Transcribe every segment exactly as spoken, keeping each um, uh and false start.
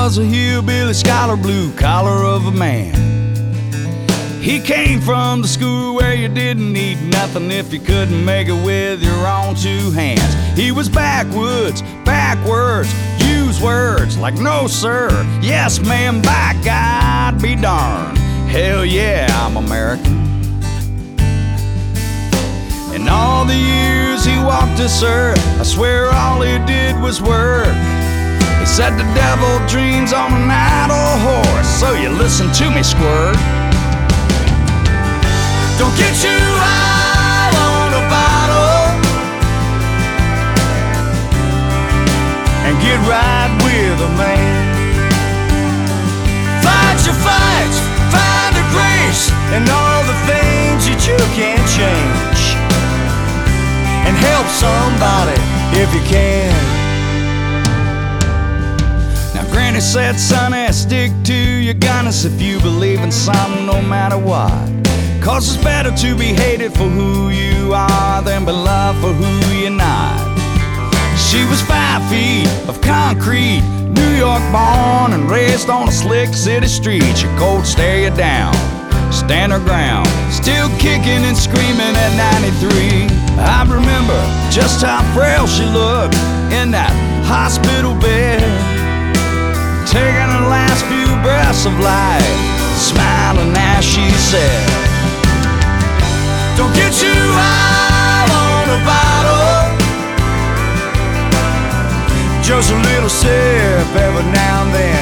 was a hillbilly scholar, blue collar of a man. He came from the school where you didn't need nothing if you couldn't make it with your own two hands. He was backwoods, backwards, use words like no sir, yes ma'am, by God be darned. Hell yeah, I'm American. In all the years he walked this earth, I swear all he did was work. He said the devil dreams on an idle horse, so you listen to me, squirt. Don't get too high on a bottle and get right with a man. Fight your fights, find a grace in all the things that you can't change, and help somebody if you can. Now Granny said, sonny, stick to your gunness if you believe in something no matter what. Cause it's better to be hated for who you are than be loved for who you're not. She was five feet of concrete, New York born and raised on a slick city street. She cold stare you down, stand her ground, still kicking and screaming at ninety-three. I remember just how frail she looked in that hospital bed, taking her last few breaths of life, smiling as she said, don't get too high on a bottle, just a little sip every now and then.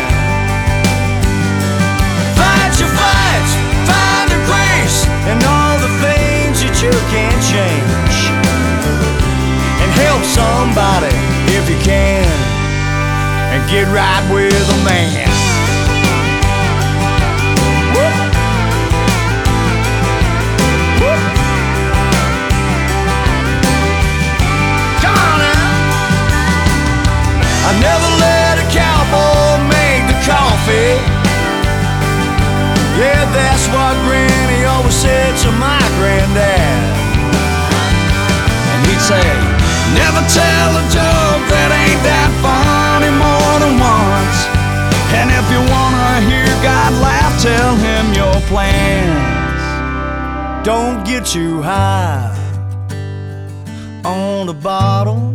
Fight your fights, find a grace in all the things that you can't change, and help somebody if you can, and get right with a man. I never let a cowboy make the coffee. Yeah, that's what Granny always said to my granddad. And he'd say, never tell a joke that ain't that funny more than once. And if you wanna hear God laugh, tell him your plans don't get you high on the bottle.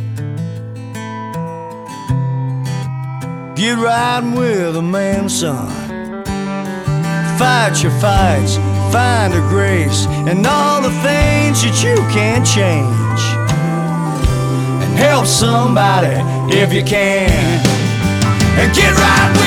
Get riding with a man, son. Fight your fights, find a grace in all the things that you can't change, and help somebody if you can, and get right with